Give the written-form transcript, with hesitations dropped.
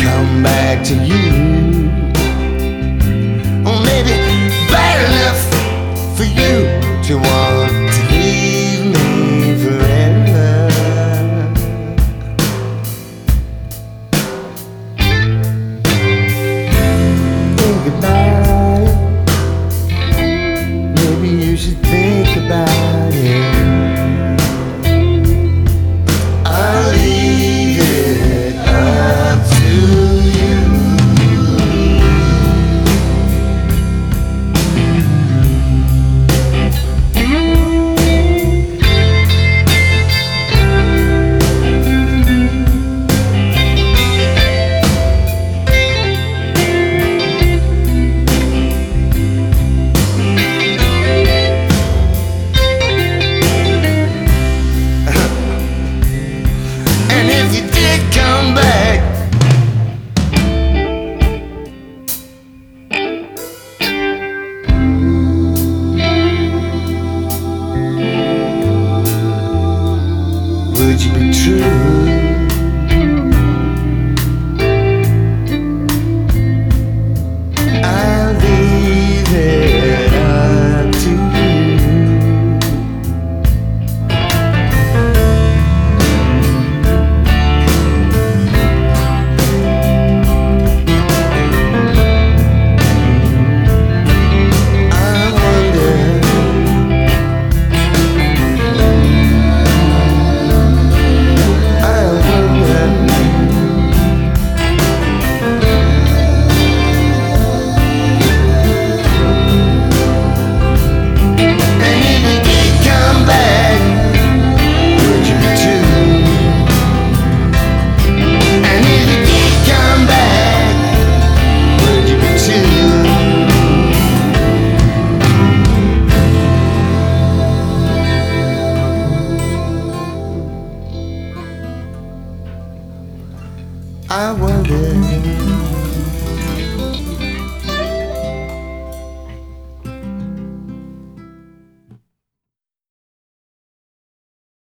come back to you. Or maybe bad enough for you to want to leave me forever. Think about it. Maybe you should think about it. I'll leave it up to you. And if you did come back, would you be true? I'll leave it up to you. I wonder